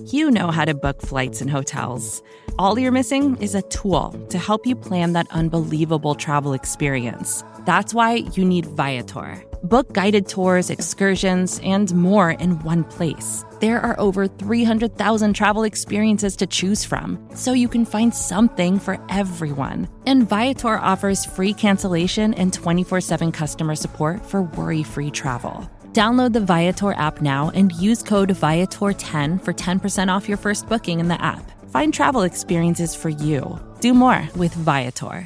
You know how to book flights and hotels. All you're missing is a tool to help you plan that unbelievable travel experience. That's why you need Viator. Book guided tours, excursions, and more in one place. There are over 300,000 travel experiences to choose from, so you can find something for everyone. And Viator offers free cancellation and 24/7 customer support for worry-free travel. Download the Viator app now and use code Viator10 for 10% off your first booking in the app. Find travel experiences for you. Do more with Viator.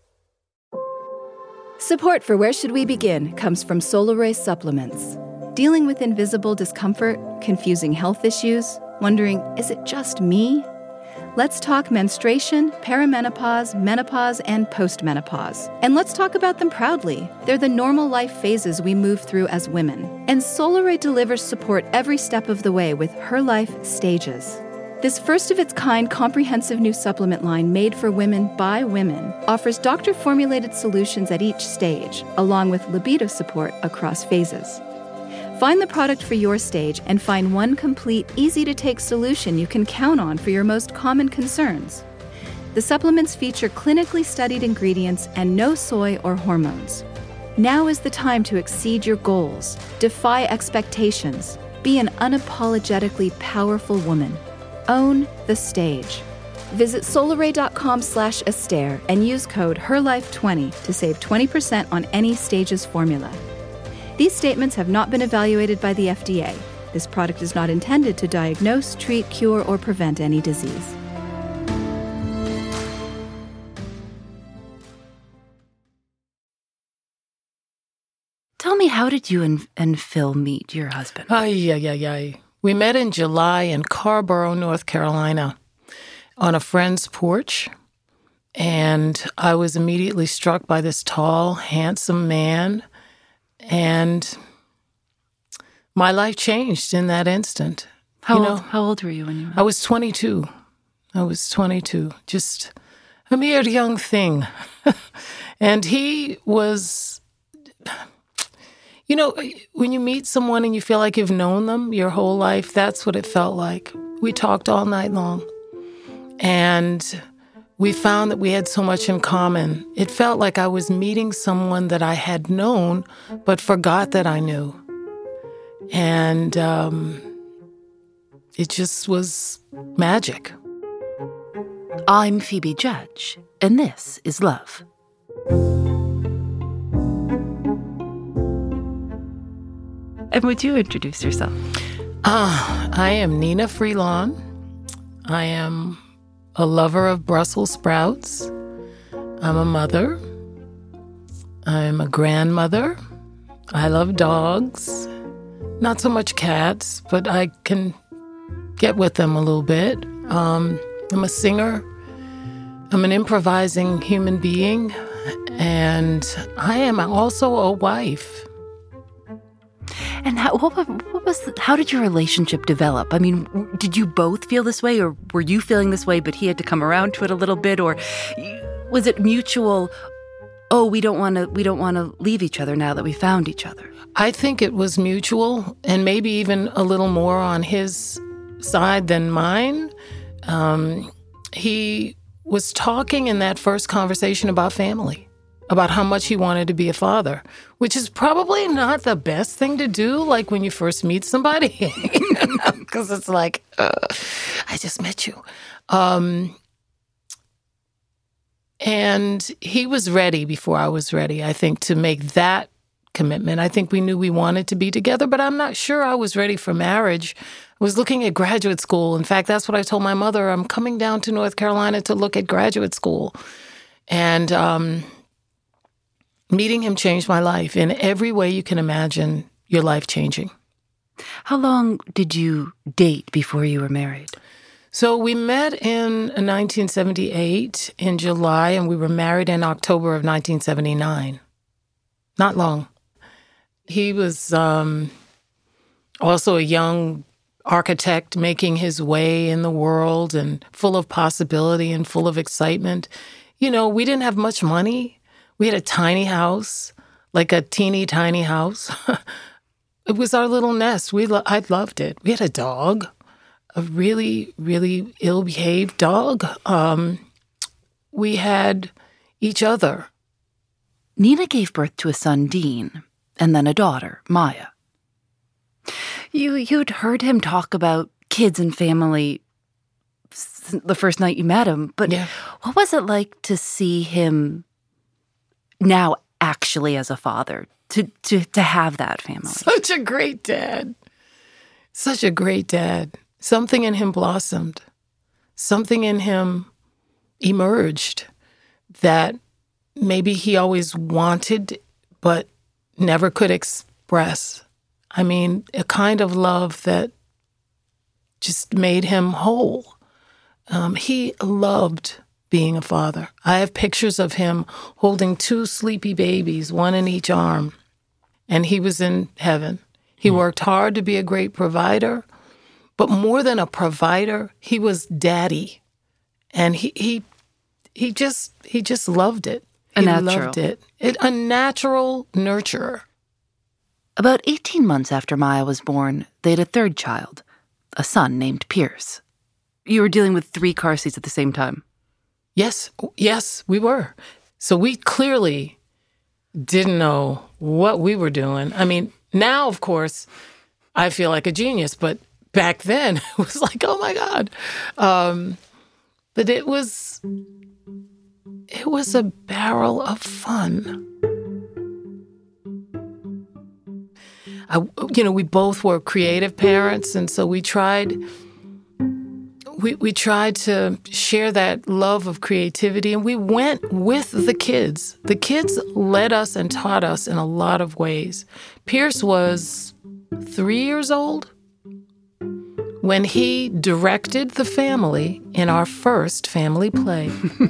Support for Where Should We Begin comes from Solaray Supplements. Dealing with invisible discomfort, confusing health issues, wondering, is it just me? Let's talk menstruation, perimenopause, menopause, and postmenopause. And let's talk about them proudly. They're the normal life phases we move through as women. And Solaray delivers support every step of the way with Her Life Stages. This first-of-its-kind comprehensive new supplement line made for women by women offers doctor-formulated solutions at each stage, along with libido support across phases. Find the product for your stage and find one complete, easy-to-take solution you can count on for your most common concerns. The supplements feature clinically studied ingredients and no soy or hormones. Now is the time to exceed your goals, defy expectations, be an unapologetically powerful woman. Own the stage. Visit solaray.com/Astaire and use code HERLIFE20 to save 20% on any Stages formula. These statements have not been evaluated by the FDA. This product is not intended to diagnose, treat, cure, or prevent any disease. Tell me, how did you and Phil meet, your husband? We met in July in Carrboro, North Carolina, on a friend's porch. And I was immediately struck by this tall, handsome man. And my life changed in that instant. How old were you when you met? I was 22. Just a mere young thing. And he was, when you meet someone and you feel like you've known them your whole life, that's what it felt like. We talked all night long. And we found that we had so much in common. It felt like I was meeting someone that I had known, but forgot that I knew. And it just was magic. I'm Phoebe Judge, and this is Love. And would you introduce yourself? I am Nina Freelon. I am a lover of Brussels sprouts. I'm a mother. I'm a grandmother. I love dogs. Not so much cats, but I can get with them a little bit. I'm a singer. I'm an improvising human being. And I am also a wife. And how did your relationship develop? I mean, did you both feel this way, or were you feeling this way, but he had to come around to it a little bit, or was it mutual? Oh, we don't want to leave each other now that we found each other. I think it was mutual, and maybe even a little more on his side than mine. He was talking in that first conversation about family, about how much he wanted to be a father, which is probably not the best thing to do, like when you first meet somebody, because it's like, I just met you. And he was ready before I was ready, I think, to make that commitment. I think we knew we wanted to be together, but I'm not sure I was ready for marriage. I was looking at graduate school. In fact, that's what I told my mother. I'm coming down to North Carolina to look at graduate school. And meeting him changed my life in every way you can imagine your life changing. How long did you date before you were married? So we met in 1978 in July, and we were married in October of 1979. Not long. He was also a young architect making his way in the world and full of possibility and full of excitement. You know, we didn't have much money. We had a tiny house, like a teeny tiny house. It was our little nest. I loved it. We had a dog. a really, really ill-behaved dog. We had each other. Nina gave birth to a son, Dean, and then a daughter, Maya. You'd heard him talk about kids and family the first night you met him, but what was it like to see him now actually as a father, to have that family? Such a great dad. Such a great dad. Something in him blossomed. Something in him emerged that maybe he always wanted but never could express. I mean, a kind of love that just made him whole. He loved being a father. I have pictures of him holding 2 sleepy babies, one in each arm, and he was in heaven. He worked hard to be a great provider, but more than a provider, he was daddy. And he just loved it. Loved it. A natural nurturer. About 18 months after Maya was born, they had a third child, a son named Pierce. You were dealing with 3 car seats at the same time. Yes, we were. So we clearly didn't know what we were doing. I mean, now, of course, I feel like a genius, but back then it was like, oh my God. But it was a barrel of fun. We both were creative parents, and so we tried to share that love of creativity, and we went with the kids. The kids led us and taught us in a lot of ways. Pierce was 3 years old when he directed the family in our first family play.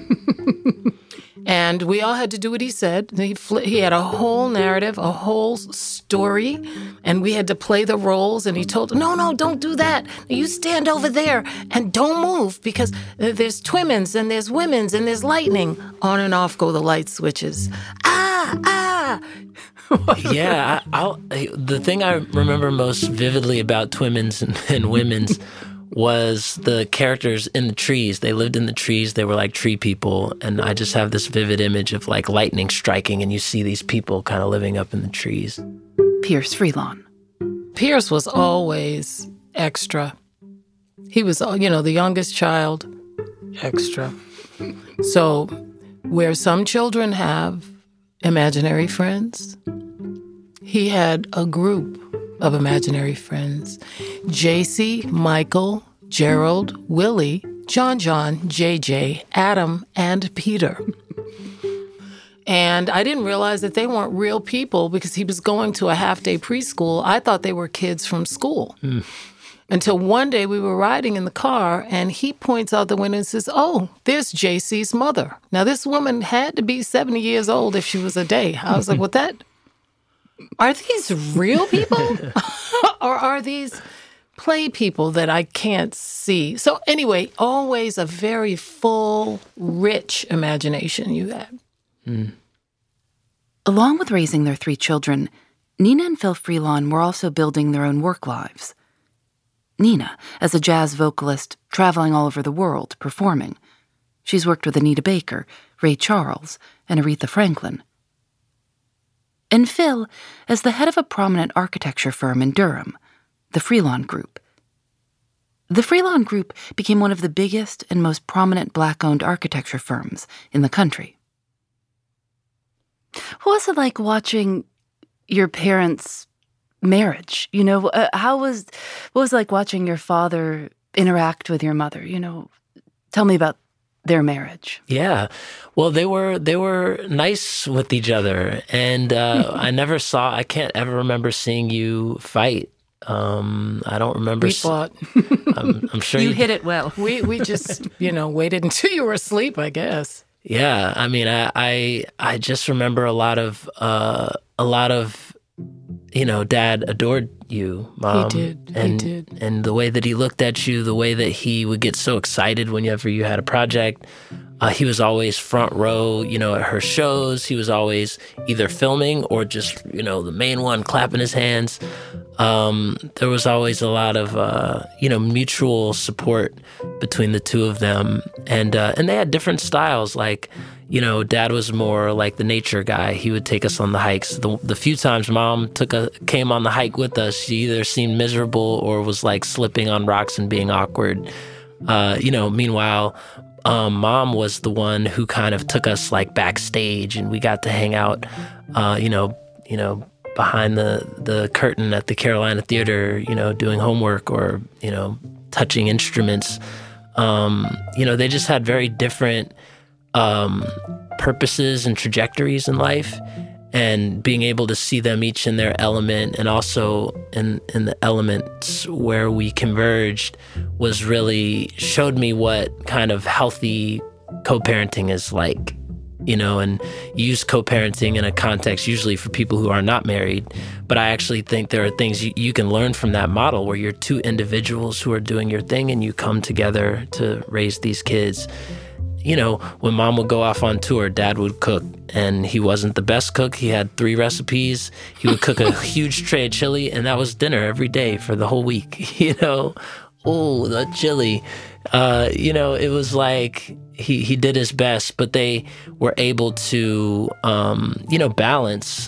And we all had to do what he said. He had a whole narrative, a whole story, and we had to play the roles. And he told, no, don't do that. You stand over there and don't move because there's twimmins and there's women's and there's lightning. On and off go the light switches. Ah! Yeah, the thing I remember most vividly about Twimmins and Women's was the characters in the trees. They lived in the trees. They were like tree people. And I just have this vivid image of like lightning striking and you see these people kind of living up in the trees. Pierce Freelon. Pierce was always extra. He was, the youngest child, extra. So where some children have imaginary friends, he had a group of imaginary friends. JC, Michael, Gerald, Willie, John, JJ, Adam, and Peter. And I didn't realize that they weren't real people because he was going to a half-day preschool. I thought they were kids from school. Until one day we were riding in the car and he points out the window and says, oh, there's JC's mother. Now, this woman had to be 70 years old if she was a day. I was like, are these real people? Or are these play people that I can't see? So anyway, always a very full, rich imagination you had. Along with raising their 3 children, Nina and Phil Freelon were also building their own work lives. Nina, as a jazz vocalist, traveling all over the world, performing. She's worked with Anita Baker, Ray Charles, and Aretha Franklin. And Phil, as the head of a prominent architecture firm in Durham, the Freelon Group. The Freelon Group became one of the biggest and most prominent Black-owned architecture firms in the country. What was it like watching your parents' marriage? What was it like watching your father interact with your mother? Tell me about their marriage. Yeah. Well, they were nice with each other. And I can't ever remember seeing you fight. I don't remember. We fought. I'm sure you hit it well. We just, waited until you were asleep, I guess. Yeah. I mean, I just remember a lot of Dad adored you, Mom. He did. And, he did. And the way that he looked at you, the way that he would get so excited whenever you had a project. He was always front row, at her shows. He was always either filming or just, the main one, clapping his hands. There was always a lot of, mutual support between the two of them. And they had different styles. Like, Dad was more like the nature guy. He would take us on the hikes. The few times Mom came on the hike with us, she either seemed miserable or was like slipping on rocks and being awkward. Meanwhile, Mom was the one who kind of took us like backstage, and we got to hang out, behind the curtain at the Carolina Theater, doing homework or, touching instruments. They just had very different purposes and trajectories in life, and being able to see them each in their element and also in the elements where we converged showed me what kind of healthy co-parenting is like. And use co-parenting in a context usually for people who are not married. But I actually think there are things you can learn from that model where you're two individuals who are doing your thing and you come together to raise these kids. When Mom would go off on tour, Dad would cook, and he wasn't the best cook. He had 3 recipes. He would cook a huge tray of chili, and that was dinner every day for the whole week. Oh, the chili. It was like he did his best, but they were able to, balance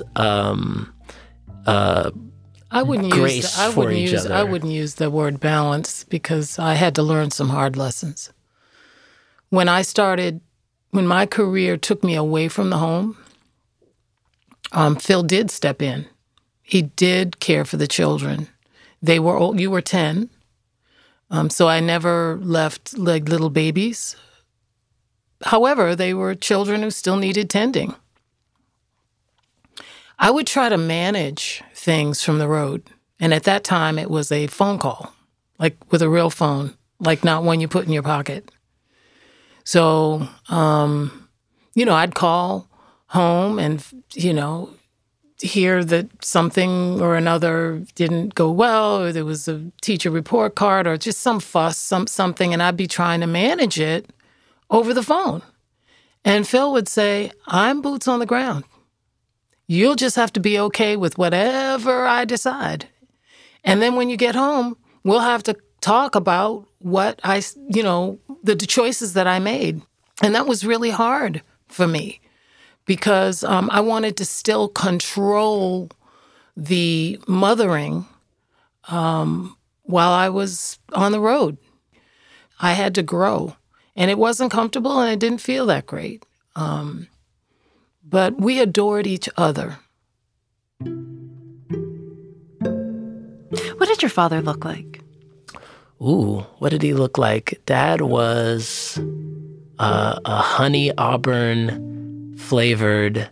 I wouldn't each other. I wouldn't use the word balance because I had to learn some hard lessons. When my career took me away from the home, Phil did step in. He did care for the children. They were old. You were 10. So I never left like little babies. However, they were children who still needed tending. I would try to manage things from the road. And at that time, it was a phone call, like with a real phone, like not one you put in your pocket. So, I'd call home and, hear that something or another didn't go well, or there was a teacher report card or just some fuss, something, and I'd be trying to manage it over the phone. And Phil would say, I'm boots on the ground. You'll just have to be okay with whatever I decide. And then when you get home, we'll have to talk about what the choices that I made. And that was really hard for me because I wanted to still control the mothering while I was on the road. I had to grow. And it wasn't comfortable and it didn't feel that great. But we adored each other. What did your father look like? Ooh, what did he look like? Dad was a honey auburn flavored,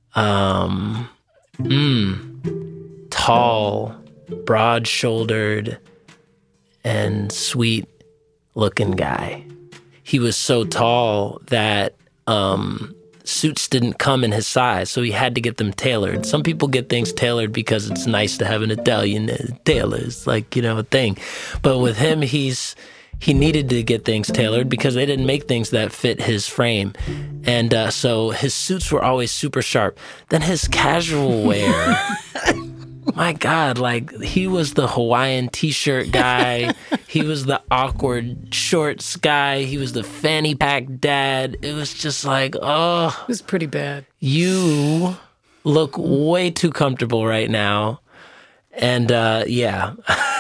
tall, broad-shouldered, and sweet-looking guy. He was so tall that suits didn't come in his size, so he had to get them tailored. Some people get things tailored because it's nice to have an Italian tailor. It's like, a thing. But with him, he needed to get things tailored because they didn't make things that fit his frame. And so his suits were always super sharp. Then his casual wear... My God, he was the Hawaiian t-shirt guy. He was the awkward shorts guy. He was the fanny pack dad. It was just like, oh. It was pretty bad. You look way too comfortable right now. And yeah,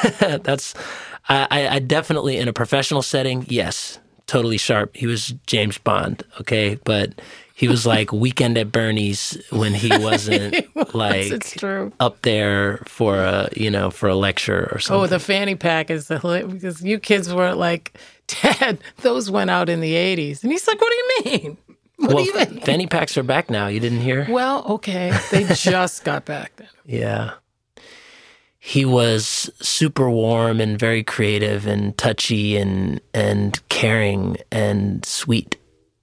I definitely, in a professional setting, yes, totally sharp. He was James Bond, okay? But... he was like Weekend at Bernie's when he wasn't it's true. Up there for a lecture or something. Oh, the fanny pack is because you kids were like, Dad, those went out in the 80s. And he's like, what do you mean? What do you mean? Fanny packs are back now. You didn't hear? Well, okay. They just got back then. Yeah. He was super warm and very creative and touchy and caring and sweet.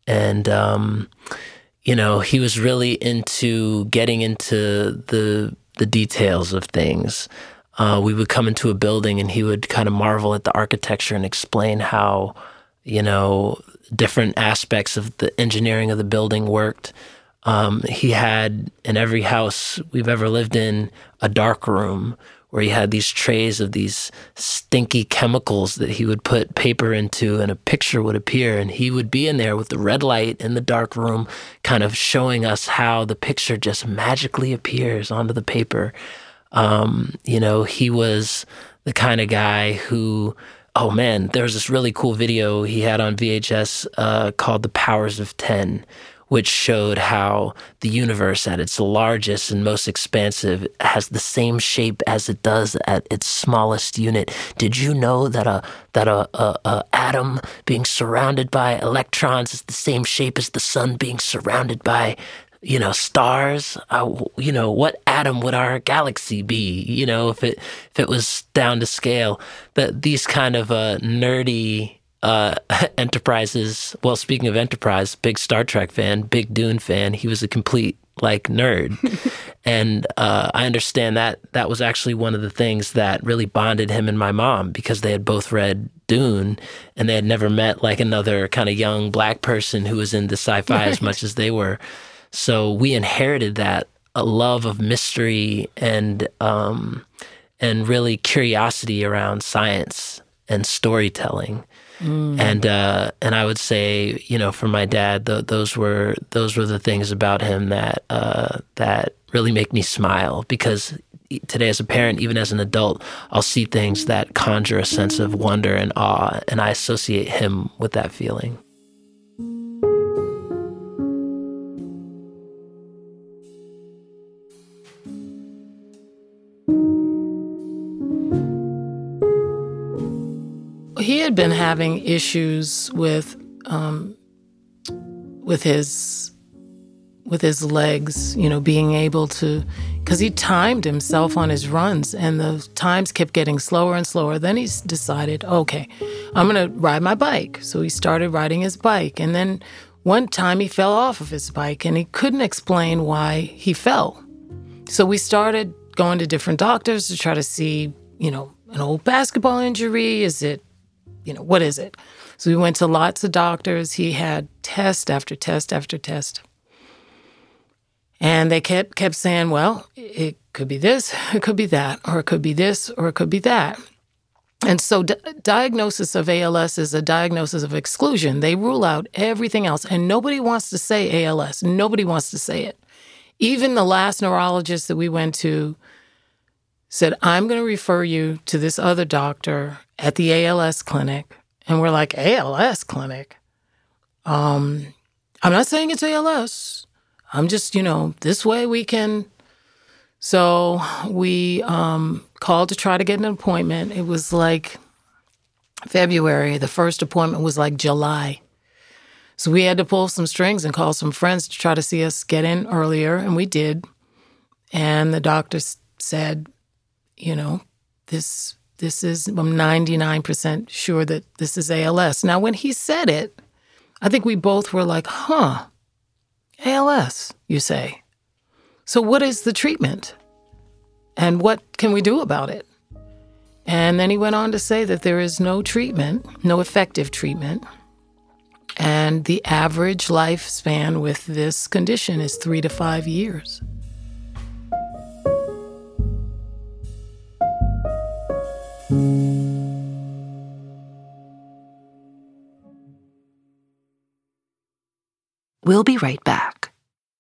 And, he was really into getting into the details of things. We would come into a building and he would kind of marvel at the architecture and explain how, different aspects of the engineering of the building worked. He had, in every house we've ever lived in, a dark room where he had these trays of these stinky chemicals that he would put paper into, and a picture would appear, and he would be in there with the red light in the dark room, kind of showing us how the picture just magically appears onto the paper. He was the kind of guy who, oh man, there was this really cool video he had on VHS called The Powers of 10, which showed how the universe at its largest and most expansive has the same shape as it does at its smallest unit. Did you know that a atom being surrounded by electrons is the same shape as the sun being surrounded by stars? What atom would our galaxy be? If it was down to scale. That these kind of nerdy Enterprises. Well, speaking of Enterprise, big Star Trek fan, big Dune fan. He was a complete nerd, and I understand that was actually one of the things that really bonded him and my mom, because they had both read Dune and they had never met another kind of young Black person who was into sci-fi as much as they were. So we inherited that, a love of mystery and really curiosity around science and storytelling. And I would say, for my dad, those were the things about him that really make me smile, because today as a parent, even as an adult, I'll see things that conjure a sense of wonder and awe, and I associate him with that feeling. He had been having issues with his legs, being able to, because he timed himself on his runs and the times kept getting slower and slower. Then he decided, okay, I'm going to ride my bike. So he started riding his bike. And then one time he fell off of his bike and he couldn't explain why he fell. So we started going to different doctors to try to see, an old basketball injury. Is it, what is it? So we went to lots of doctors. He had test after test after test. And they kept saying, well, it could be this, it could be that, or it could be this, or it could be that. And so diagnosis of ALS is a diagnosis of exclusion. They rule out everything else, and nobody wants to say ALS. Nobody wants to say it. Even the last neurologist that we went to said, I'm going to refer you to this other doctor at the ALS clinic. And we're like, ALS clinic? I'm not saying it's ALS. I'm just, this way we can. So we called to try to get an appointment. It was February. The first appointment was July. So we had to pull some strings and call some friends to try to see us get in earlier, and we did. And the doctor said, this is, I'm 99% sure that this is ALS. Now, when he said it, I think we both were like, ALS, you say. So what is the treatment? And what can we do about it? And then he went on to say that there is no treatment, no effective treatment. And the average lifespan with this condition is 3 to 5 years. We'll be right back.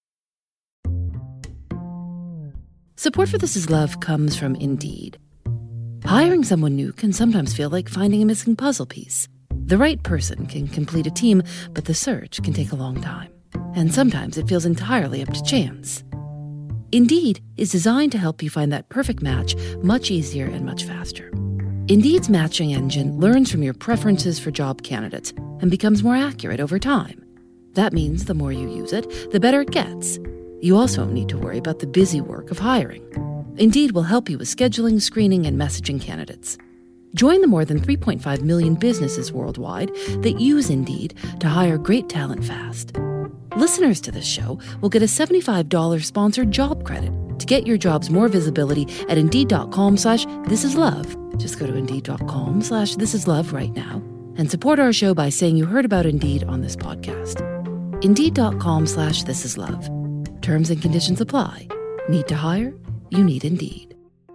Support for This Is Love comes from Indeed. Hiring someone new can sometimes feel like finding a missing puzzle piece. The right person can complete a team, but the search can take a long time. And sometimes it feels entirely up to chance. Indeed is designed to help you find that perfect match much easier and much faster. Indeed's matching engine learns from your preferences for job candidates and becomes more accurate over time. That means the more you use it, the better it gets. You also don't need to worry about the busy work of hiring. Indeed will help you with scheduling, screening, and messaging candidates. Join the more than 3.5 million businesses worldwide that use Indeed to hire great talent fast. Listeners to this show will get a $75 sponsored job credit. To get your jobs more visibility at Indeed.com/thisislove. Just go to Indeed.com/thisislove right now and support our show by saying you heard about Indeed on this podcast. Indeed.com/thisislove. Terms and conditions apply. Need to hire? You need Indeed.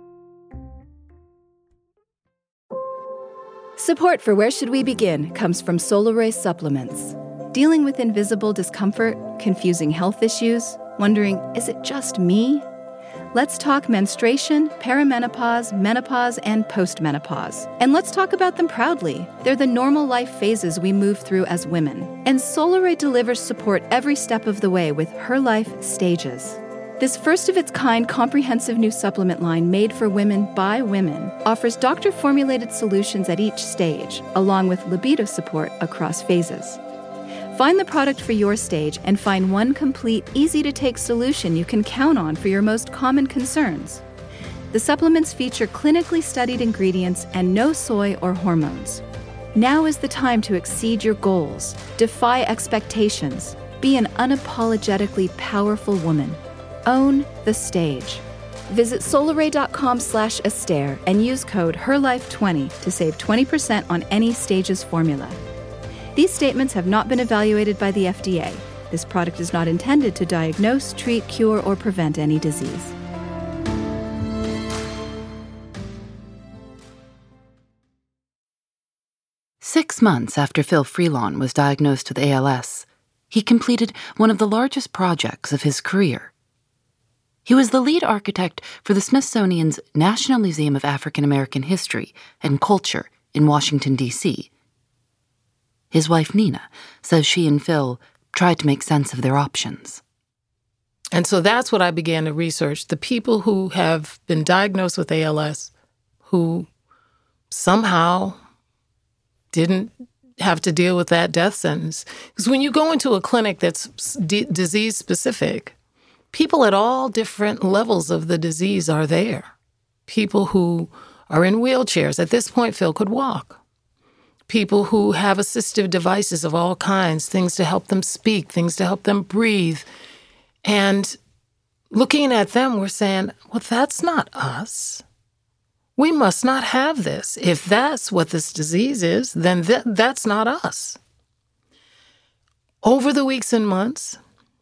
Support for Where Should We Begin comes from Solaray Supplements. Dealing with invisible discomfort, confusing health issues, wondering, is it just me? Let's talk menstruation, perimenopause, menopause, and postmenopause. And let's talk about them proudly. They're the normal life phases we move through as women. And Solaray delivers support every step of the way with Her Life Stages. This first-of-its-kind comprehensive new supplement line made for women by women offers doctor-formulated solutions at each stage, along with libido support across phases. Find the product for your stage and find one complete, easy-to-take solution you can count on for your most common concerns. The supplements feature clinically studied ingredients and no soy or hormones. Now is the time to exceed your goals, defy expectations, be an unapologetically powerful woman. Own the stage. Visit solaray.com/Astaire and use code HERLIFE20 to save 20% on any Stages formula. These statements have not been evaluated by the FDA. This product is not intended to diagnose, treat, cure, or prevent any disease. Six months after Phil Freelon was diagnosed with ALS, he completed one of the largest projects of his career. He was the lead architect for the Smithsonian's National Museum of African American History and Culture in Washington, D.C. His wife, Nina, says she and Phil tried to make sense of their options. And so that's what I began to research. The people who have been diagnosed with ALS, who somehow didn't have to deal with that death sentence. Because when you go into a clinic that's disease-specific, people at all different levels of the disease are there. People who are in wheelchairs. At this point, Phil could walk. People who have assistive devices of all kinds, things to help them speak, things to help them breathe. And looking at them, we're saying, well, that's not us. We must not have this. If that's what this disease is, then that's not us. Over the weeks and months,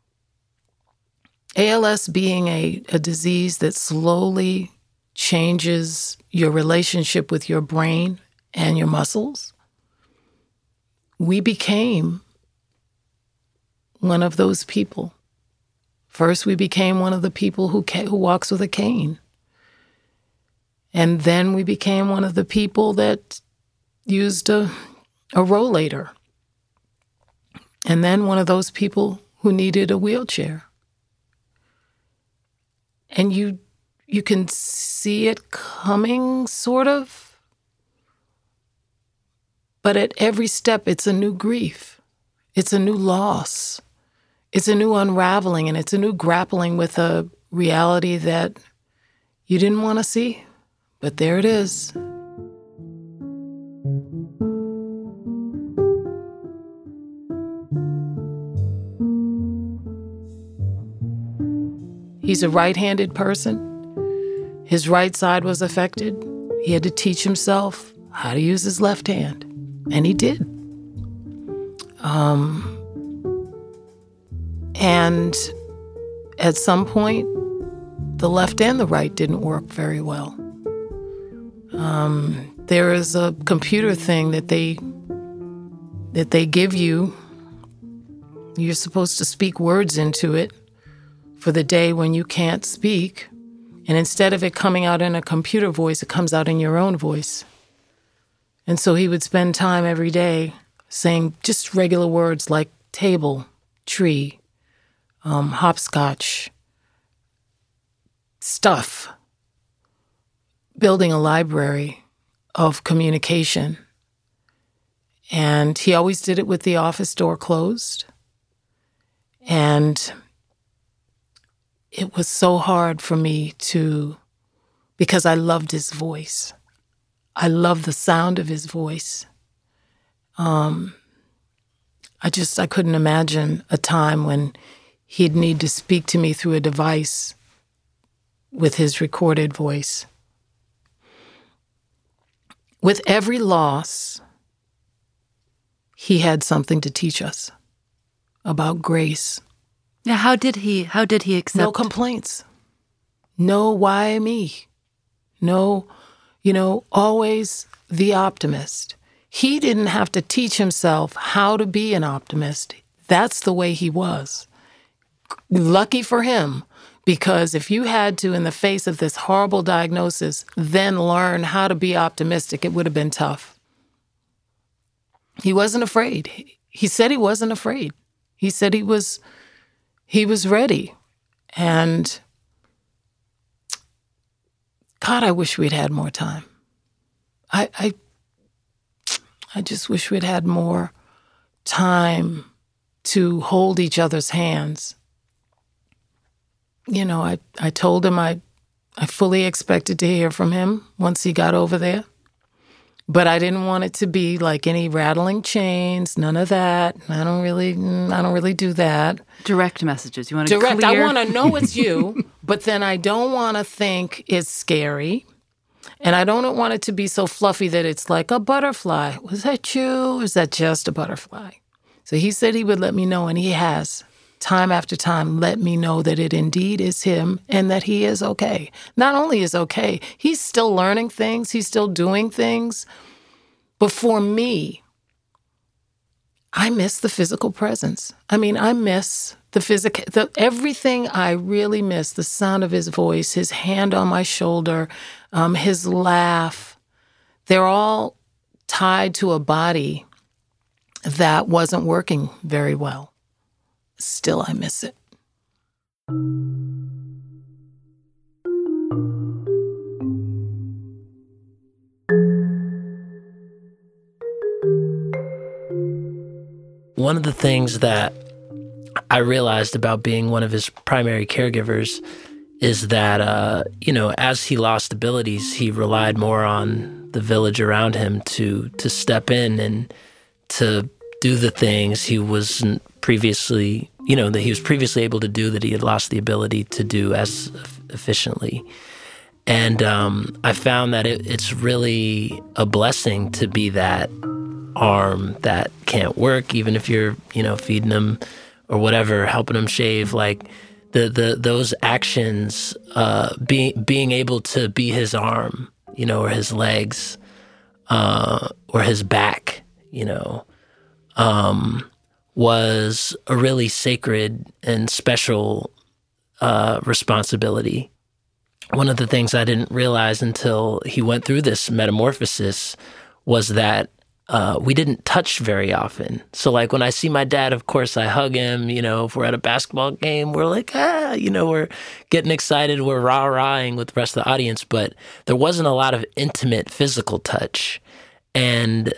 ALS being a disease that slowly changes your relationship with your brain and your muscles, we became one of those people. First, we became one of the people who walks with a cane. And then we became one of the people that used a rollator. And then one of those people who needed a wheelchair. And you can see it coming, sort of. But at every step, it's a new grief. It's a new loss. It's a new unraveling, and it's a new grappling with a reality that you didn't want to see, but there it is. He's a right-handed person. His right side was affected. He had to teach himself how to use his left hand. And he did. And at some point, the left and the right didn't work very well. There is a computer thing that they give you. You're supposed to speak words into it for the day when you can't speak. And instead of it coming out in a computer voice, it comes out in your own voice. And so he would spend time every day saying just regular words like table, tree, hopscotch, stuff, building a library of communication. And he always did it with the office door closed. And it was so hard for me because I loved his voice. I loved the sound of his voice. I couldn't imagine a time when he'd need to speak to me through a device with his recorded voice. With every loss, he had something to teach us about grace. Yeah, how did he accept? No complaints. No, why me? No, always the optimist. He didn't have to teach himself how to be an optimist. That's the way he was. Lucky for him, because if you had to, in the face of this horrible diagnosis, then learn how to be optimistic, it would have been tough. He wasn't afraid. He said he wasn't afraid. He said he was ready. And God, I wish we'd had more time. I just wish we'd had more time to hold each other's hands. I told him I fully expected to hear from him once he got over there. But I didn't want it to be like any rattling chains, none of that. I don't really do that. Direct messages. You want to direct. clear? I want to know it's you, but then I don't want to think it's scary. And I don't want it to be so fluffy that it's like a butterfly. Was that you? Or is that just a butterfly? So he said he would let me know, and he has, time after time, let me know that it indeed is him and that he is okay. Not only is okay, he's still learning things, he's still doing things. But for me, I miss the physical presence. I miss the everything I really miss, the sound of his voice, his hand on my shoulder, his laugh. They're all tied to a body that wasn't working very well. Still, I miss it. One of the things that I realized about being one of his primary caregivers is that, as he lost abilities, he relied more on the village around him to step in and to do the things he wasn't previously, that he was previously able to do that he had lost the ability to do as efficiently. And I found that it's really a blessing to be that arm that can't work, even if you're, feeding him or whatever, helping him shave, like those actions, being able to be his arm, or his legs, or his back, was a really sacred and special responsibility. One of the things I didn't realize until he went through this metamorphosis was that we didn't touch very often. So like when I see my dad, of course I hug him, if we're at a basketball game, we're like, we're getting excited, we're rah-rahing with the rest of the audience, but there wasn't a lot of intimate physical touch. And,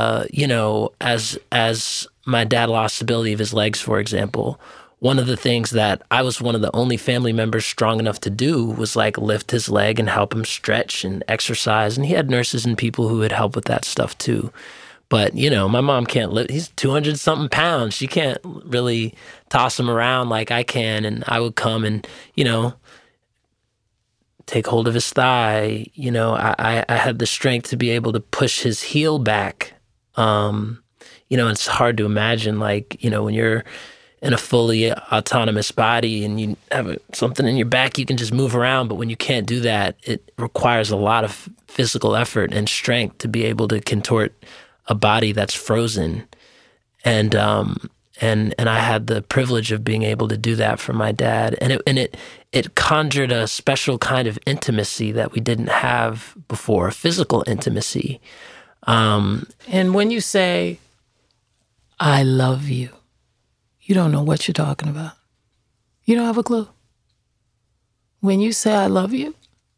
as my dad lost stability of his legs, for example, one of the things that I was one of the only family members strong enough to do was like lift his leg and help him stretch and exercise. And he had nurses and people who would help with that stuff too. But, my mom can't lift. He's 200 something pounds. She can't really toss him around like I can. And I would come and, take hold of his thigh. I had the strength to be able to push his heel back. It's hard to imagine, like, when you're in a fully autonomous body and you have something in your back, you can just move around. But when you can't do that, it requires a lot of physical effort and strength to be able to contort a body that's frozen. And I had the privilege of being able to do that for my dad. And it conjured a special kind of intimacy that we didn't have before, physical intimacy. And when you say, I love you, you don't know what you're talking about. You don't have a clue. When you say I love you,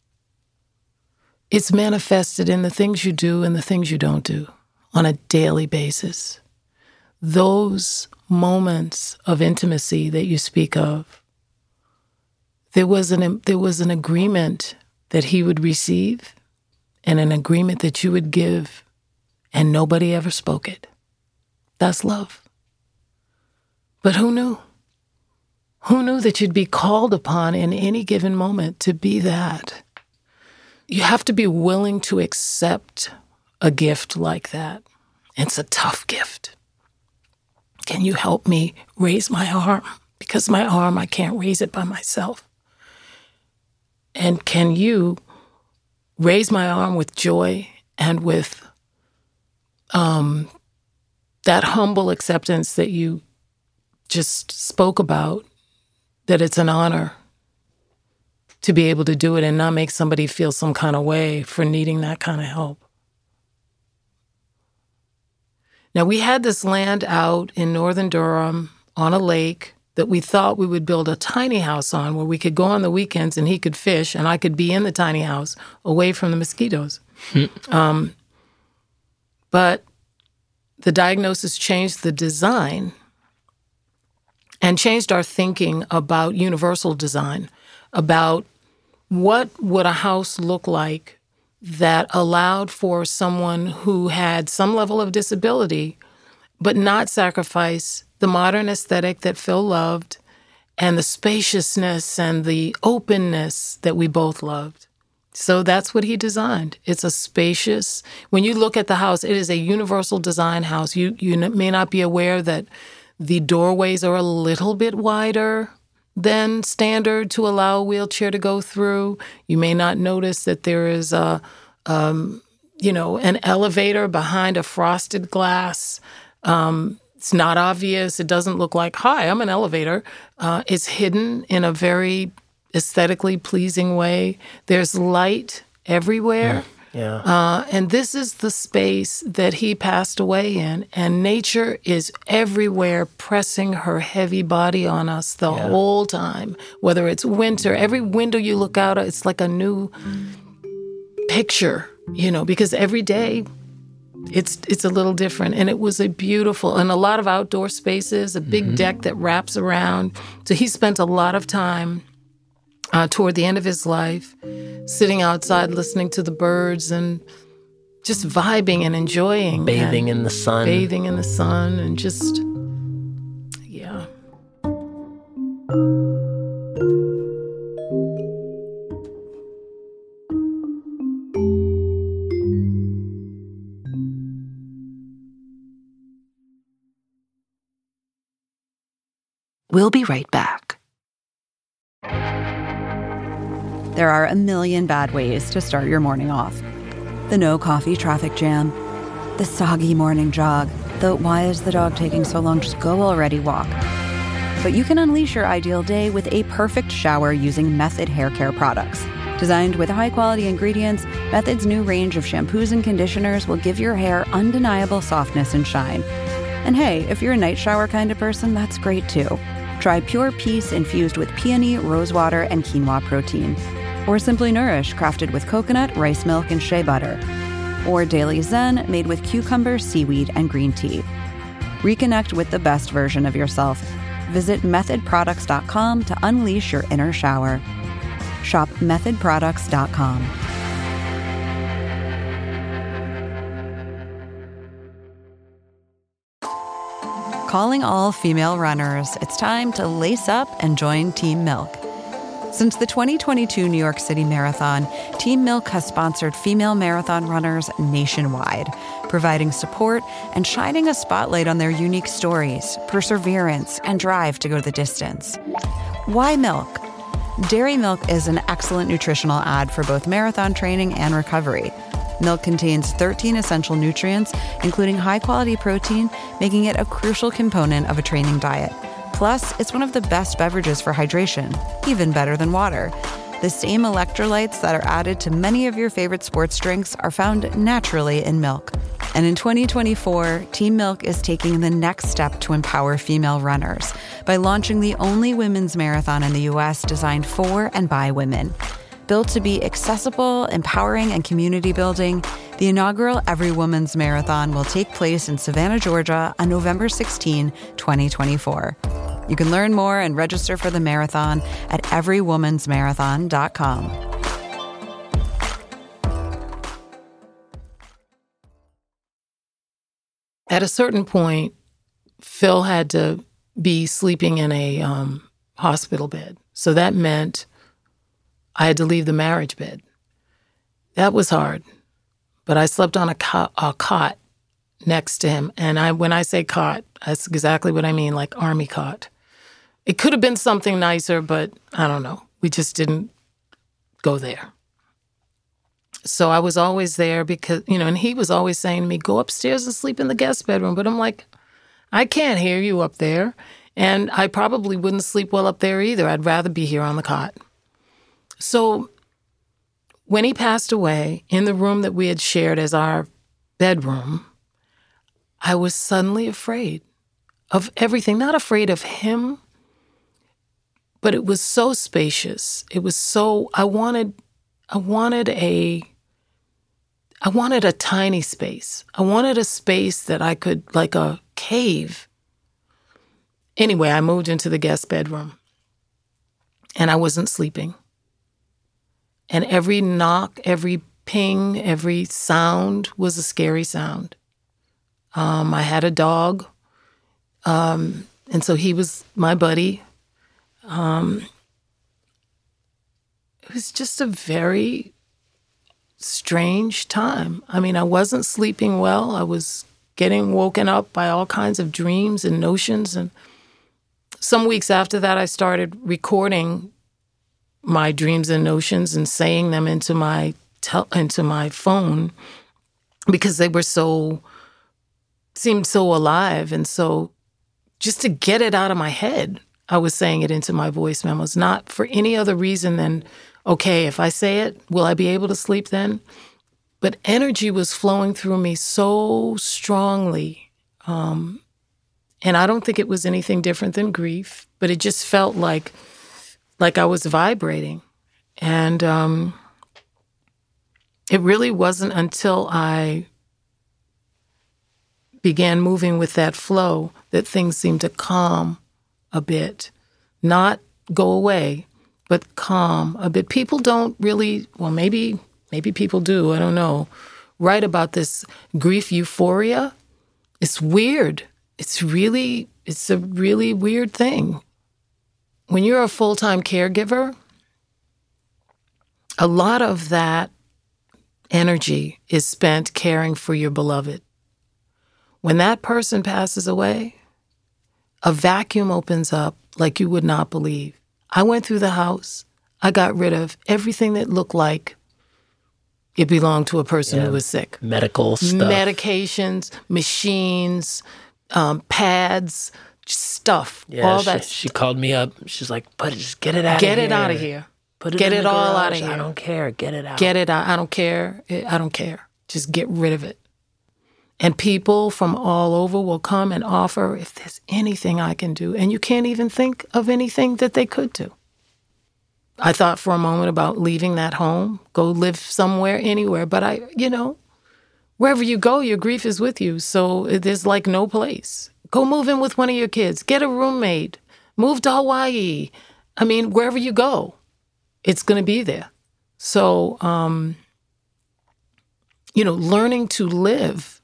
it's manifested in the things you do and the things you don't do on a daily basis. Those moments of intimacy that you speak of, there was an agreement that he would receive and an agreement that you would give, and nobody ever spoke it. That's love. But who knew? Who knew that you'd be called upon in any given moment to be that? You have to be willing to accept a gift like that. It's a tough gift. Can you help me raise my arm? Because my arm, I can't raise it by myself. And can you raise my arm with joy and with that humble acceptance that you just spoke about, that it's an honor to be able to do it and not make somebody feel some kind of way for needing that kind of help. Now, we had this land out in northern Durham on a lake that we thought we would build a tiny house on, where we could go on the weekends and he could fish and I could be in the tiny house away from the mosquitoes. But the diagnosis changed the design and changed our thinking about universal design, about what would a house look like that allowed for someone who had some level of disability, but not sacrifice the modern aesthetic that Phil loved and the spaciousness and the openness that we both loved. So that's what he designed. It's a spacious, when you look at the house, it is a universal design house. You may not be aware that the doorways are a little bit wider than standard to allow a wheelchair to go through. You may not notice that there is an elevator behind a frosted glass. It's not obvious. It doesn't look like, hi, I'm an elevator. It's hidden in a very aesthetically pleasing way. There's light everywhere. Yeah. And this is the space that he passed away in. And nature is everywhere, pressing her heavy body on us the whole time, whether it's winter. Every window you look out, it's like a new picture, because every day it's a little different. And it was a beautiful, and a lot of outdoor spaces, a big deck that wraps around. So he spent a lot of time toward the end of his life, sitting outside, listening to the birds and just vibing and enjoying. Bathing in the sun. Bathing in the sun and just, yeah. We'll be right back. There are a million bad ways to start your morning off. The no coffee traffic jam, the soggy morning jog, the why is the dog taking so long, just go already walk. But you can unleash your ideal day with a perfect shower using Method hair care products. Designed with high-quality ingredients, Method's new range of shampoos and conditioners will give your hair undeniable softness and shine. And hey, if you're a night shower kind of person, that's great too. Try Pure Peace infused with peony, rosewater, and quinoa protein. Or Simply Nourish, crafted with coconut, rice milk, and shea butter. Or Daily Zen, made with cucumber, seaweed, and green tea. Reconnect with the best version of yourself. Visit methodproducts.com to unleash your inner shower. Shop methodproducts.com. Calling all female runners, it's time to lace up and join Team Milk. Since the 2022 New York City Marathon, Team Milk has sponsored female marathon runners nationwide, providing support and shining a spotlight on their unique stories, perseverance, and drive to go the distance. Why milk? Dairy milk is an excellent nutritional add for both marathon training and recovery. Milk contains 13 essential nutrients, including high-quality protein, making it a crucial component of a training diet. Plus, it's one of the best beverages for hydration, even better than water. The same electrolytes that are added to many of your favorite sports drinks are found naturally in milk. And in 2024, Team Milk is taking the next step to empower female runners by launching the only women's marathon in the U.S. designed for and by women. Built to be accessible, empowering, and community building, the inaugural Every Woman's Marathon will take place in Savannah, Georgia on November 16, 2024. You can learn more and register for the marathon at everywomansmarathon.com. At a certain point, Phil had to be sleeping in a hospital bed. So that meant I had to leave the marriage bed. That was hard. But I slept on a cot next to him. And when I say cot, that's exactly what I mean, like army cot. It could have been something nicer, but I don't know. We just didn't go there. So I was always there because, and he was always saying to me, go upstairs and sleep in the guest bedroom. But I'm like, I can't hear you up there. And I probably wouldn't sleep well up there either. I'd rather be here on the cot. So when he passed away, in the room that we had shared as our bedroom, I was suddenly afraid of everything. Not afraid of him, but it was so spacious. It was so, I wanted a tiny space. I wanted a space that I could, like a cave. Anyway, I moved into the guest bedroom and I wasn't sleeping. And every knock, every ping, every sound was a scary sound. I had a dog, and so he was my buddy. It was just a very strange time. I mean, I wasn't sleeping well. I was getting woken up by all kinds of dreams and notions. And some weeks after that, I started recording my dreams and notions and saying them into my phone because they were seemed so alive. And so just to get it out of my head, I was saying it into my voice memos, not for any other reason than, okay, if I say it, will I be able to sleep then? But energy was flowing through me so strongly. And I don't think it was anything different than grief, but it just felt like I was vibrating. And it really wasn't until I began moving with that flow that things seemed to calm a bit. Not go away, but calm a bit. People don't really, well, maybe people do, I don't know, write about this grief euphoria. It's weird. It's a really weird thing. When you're a full-time caregiver, a lot of that energy is spent caring for your beloved. When that person passes away, a vacuum opens up like you would not believe. I went through the house. I got rid of everything that looked like it belonged to a person who was sick. Medical stuff. Medications, machines, pads, stuff, all that. She called me up. She's like, just get it out of here. Get it out of here. Put it get in it the all garage. out of here. I don't care. Get it out. Get it out. I don't care. I don't care. Just get rid of it. And people from all over will come and offer if there's anything I can do. And you can't even think of anything that they could do. I thought for a moment about leaving that home, go live somewhere, anywhere. But wherever you go, your grief is with you. So there's like no place. Go move in with one of your kids. Get a roommate. Move to Hawaii. I mean, wherever you go, it's going to be there. So, learning to live.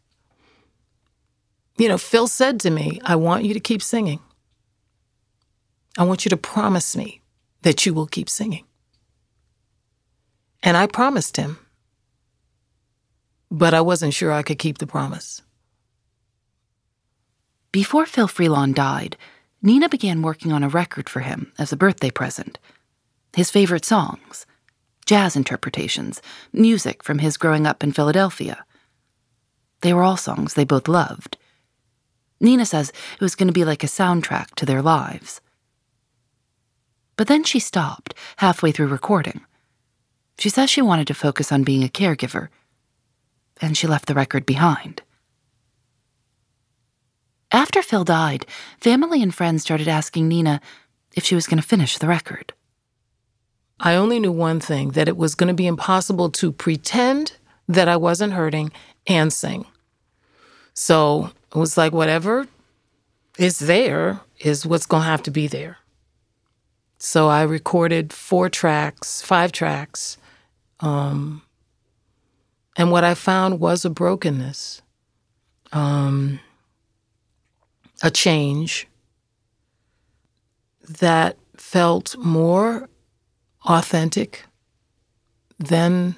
Phil said to me, I want you to keep singing. I want you to promise me that you will keep singing. And I promised him, but I wasn't sure I could keep the promise. Before Phil Freelon died, Nina began working on a record for him as a birthday present. His favorite songs, jazz interpretations, music from his growing up in Philadelphia. They were all songs they both loved. Nina says it was going to be like a soundtrack to their lives. But then she stopped halfway through recording. She says she wanted to focus on being a caregiver, and she left the record behind. After Phil died, family and friends started asking Nina if she was going to finish the record. I only knew one thing, that it was going to be impossible to pretend that I wasn't hurting and sing. So it was like whatever is there is what's going to have to be there. So I recorded 5 tracks. And what I found was a brokenness, a change that felt more authentic than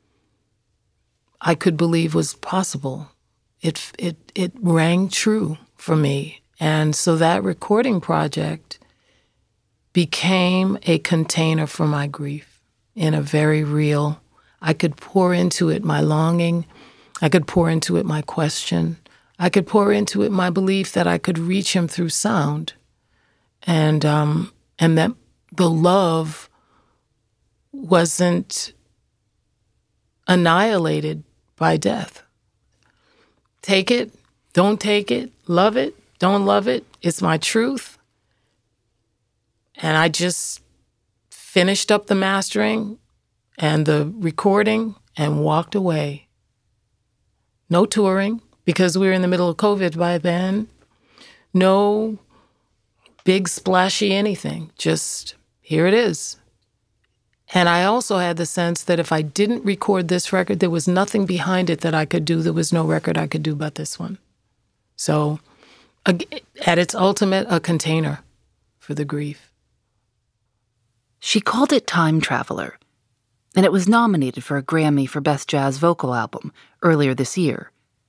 I could believe was possible. It rang true for me. And so that recording project became a container for my grief in a very real, I could pour into it my longing, I could pour into it my question, I could pour into it my belief that I could reach him through sound, and that the love wasn't annihilated by death. Take it, don't take it, love it, don't love it, it's my truth. And I just finished up the mastering and the recording and walked away. No touring, because we were in the middle of COVID by then. No big splashy anything, just here it is. And I also had the sense that if I didn't record this record, there was nothing behind it that I could do. There was no record I could do but this one. So at its ultimate, a container for the grief. She called it Time Traveler, and it was nominated for a Grammy for Best Jazz Vocal Album earlier this year.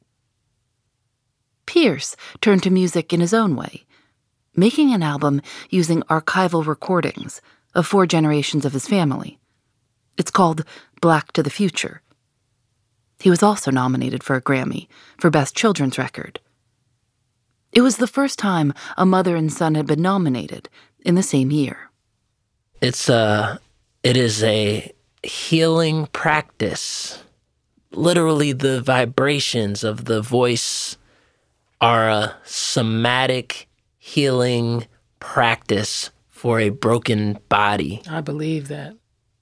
Pierce turned to music in his own way, making an album using archival recordings of 4 generations of his family. It's called Black to the Future. He was also nominated for a Grammy for Best Children's Record. It was the first time a mother and son had been nominated in the same year. It is a healing practice. Literally, the vibrations of the voice are a somatic healing practice for a broken body. I believe that.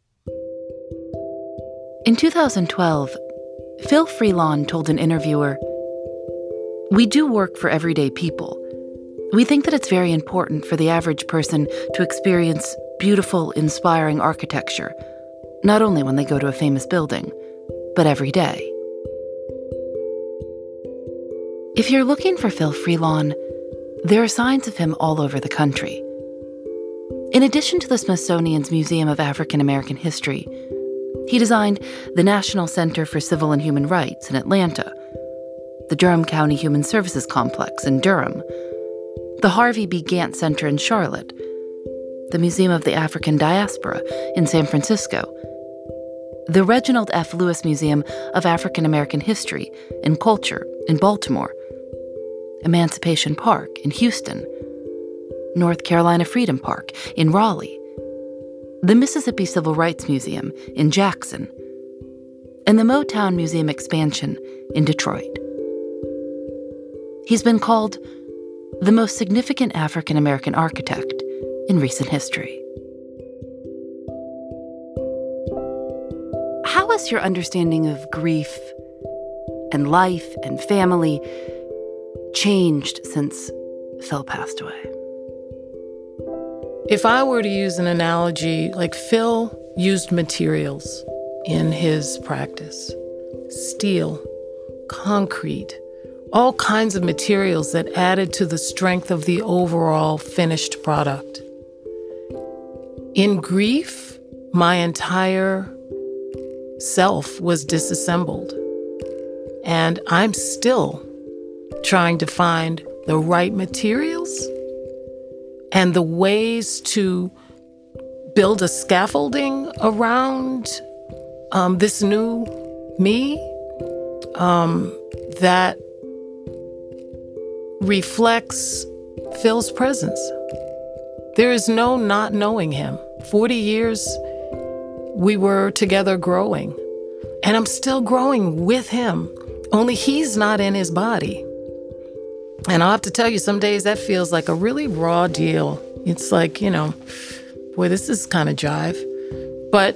In 2012, Phil Freelon told an interviewer, "We do work for everyday people. We think that it's very important for the average person to experience beautiful, inspiring architecture, not only when they go to a famous building, but every day." If you're looking for Phil Freelon, there are signs of him all over the country. In addition to the Smithsonian's Museum of African American History, he designed the National Center for Civil and Human Rights in Atlanta, the Durham County Human Services Complex in Durham, the Harvey B. Gantt Center in Charlotte, the Museum of the African Diaspora in San Francisco, the Reginald F. Lewis Museum of African American History and Culture in Baltimore, Emancipation Park in Houston, North Carolina Freedom Park in Raleigh, the Mississippi Civil Rights Museum in Jackson, and the Motown Museum expansion in Detroit. He's been called the most significant African American architect in recent history. How has your understanding of grief and life and family changed since Phil passed away? If I were to use an analogy, like Phil used materials in his practice, steel, concrete, all kinds of materials that added to the strength of the overall finished product. In grief, my entire self was disassembled, and I'm still trying to find the right materials and the ways to build a scaffolding around this new me that reflects Phil's presence. There is no not knowing him. 40 years we were together growing, and I'm still growing with him, only he's not in his body. And I'll have to tell you, some days that feels like a really raw deal. It's like, boy, this is kind of jive. But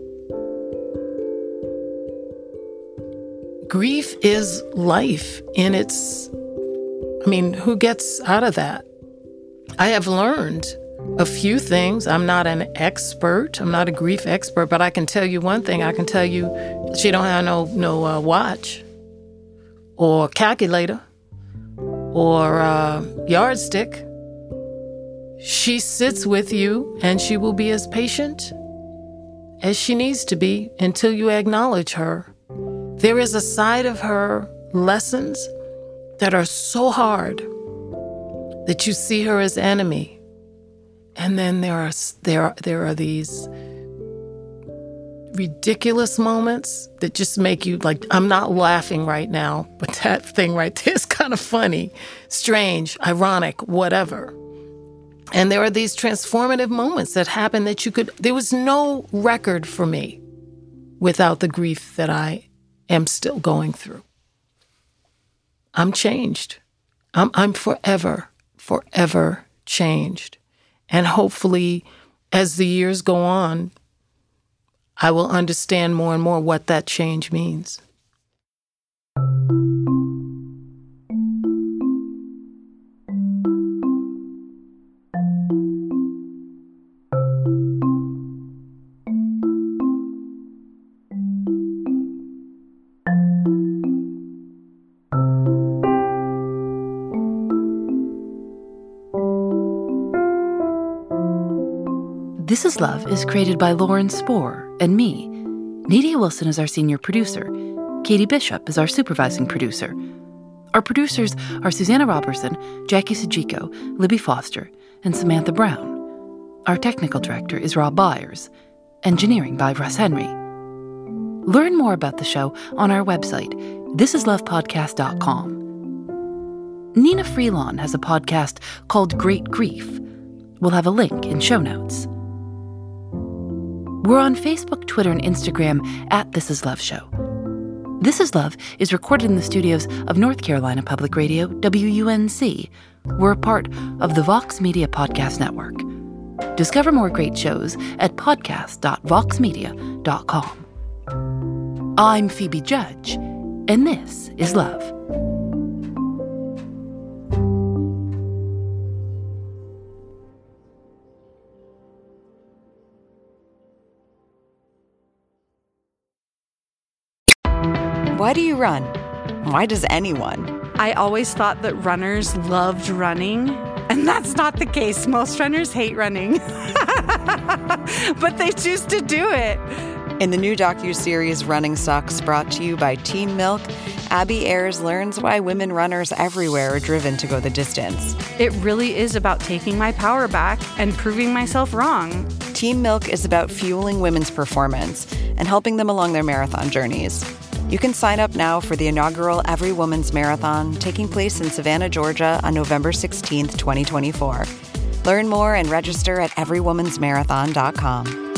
grief is life in its, who gets out of that? I have learned a few things. I'm not an expert. I'm not a grief expert, but I can tell you one thing. I can tell you she don't have no watch or calculator or yardstick. She sits with you, and she will be as patient as she needs to be until you acknowledge her. There is a side of her lessons that are so hard that you see her as enemy. And then there are these ridiculous moments that just make you like, I'm not laughing right now, but that thing right there is kind of funny, strange, ironic, whatever. And there are these transformative moments that happen that there was no record for me without the grief that I am still going through. I'm changed. I'm forever changed. And hopefully, as the years go on, I will understand more and more what that change means. This Is Love is created by Lauren Spohr and me. Nadia Wilson is our senior producer. Katie Bishop is our supervising producer. Our producers are Susanna Robertson, Jackie Sajiko, Libby Foster, and Samantha Brown. Our technical director is Rob Byers. Engineering by Russ Henry. Learn more about the show on our website, thisislovepodcast.com. Nina Freelon has a podcast called Great Grief. We'll have a link in show notes. We're on Facebook, Twitter, and Instagram at This Is Love Show. This Is Love is recorded in the studios of North Carolina Public Radio, WUNC. We're a part of the Vox Media Podcast Network. Discover more great shows at podcast.voxmedia.com. I'm Phoebe Judge, and this is Love. Why do you run? Why does anyone? I always thought that runners loved running, and that's not the case. Most runners hate running, but they choose to do it. In the new docuseries Running Sucks, brought to you by Team Milk, Abby Ayers learns why women runners everywhere are driven to go the distance. It really is about taking my power back and proving myself wrong. Team Milk is about fueling women's performance and helping them along their marathon journeys. You can sign up now for the inaugural Every Woman's Marathon taking place in Savannah, Georgia on November 16th, 2024. Learn more and register at everywomansmarathon.com.